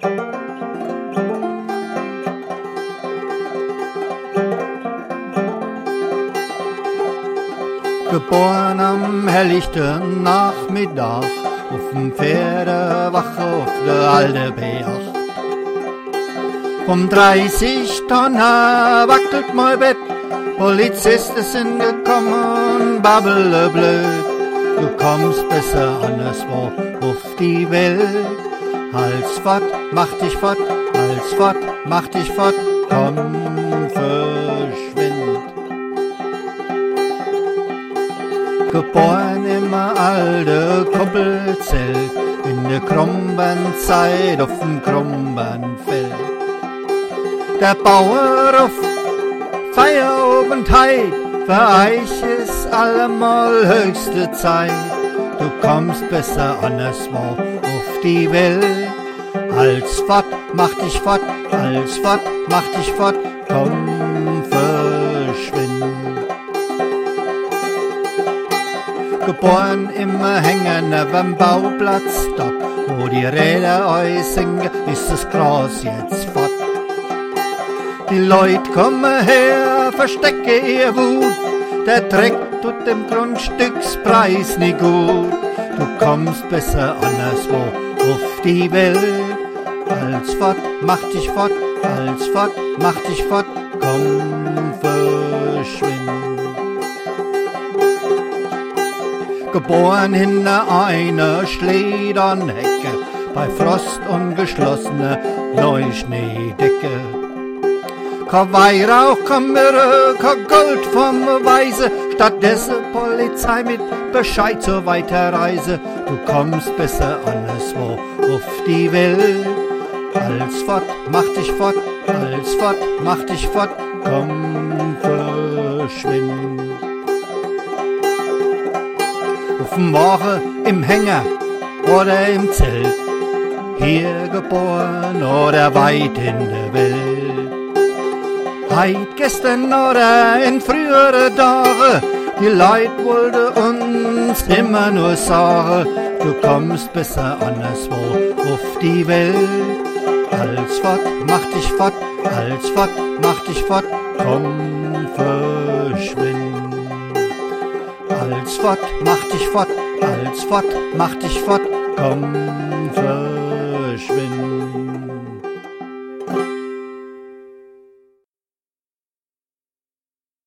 Geboren am helllichten Nachmittag auf'm Pferdewache auf der alte Berg. Um 30 Tonnen wackelt mein Bett, Polizisten sind gekommen, babbele blöd. Du kommst besser anderswo auf die Welt. Hals fort, mach dich fort, Hals fort, mach dich fort, komm, verschwind. Geboren im alte Koppelzelt, in der Krumbernzeit auf'm Krumbernfeld. Der Bauer auf Feierabendheit, für euch ist allemal höchste Zeit. Du kommst besser anderswo auf die Welt. Hals fort, mach dich fort, Hals fort, mach dich fort, komm, verschwind. Geboren im Hängen beim Bauplatz, dort wo die Räder euch singen, ist das Gras jetzt fort. Die Leute kommen her, verstecke ihr Wut, der Dreck tut dem Grundstückspreis nicht gut. Du kommst besser anderswo auf die Welt. Hals fort, mach dich fort, Hals fort, mach dich fort, komm, verschwind. Geboren hinter einer Schledernhecke, bei Frost und geschlossene Neuschneedecke. Kein Weihrauch, kein Myrrhe, kein Gold vom Weise, stattdessen Polizei mit Bescheid zur Weiterreise. Du kommst besser anderswo auf die Welt. Hals fort, mach dich fort, Hals fort, mach dich fort, komm, verschwind. Auf'm Morgen im Hänger oder im Zelt, hier geboren oder weit in der Welt. Heit, gestern oder in frühere Tage, die Leid wollte uns immer nur sagen, du kommst besser anderswo auf die Welt. Hals fort, mach dich fort, Hals fort, mach dich fort, komm, verschwind. Hals fort, mach dich fort, Hals fort, mach dich fort, komm, verschwind.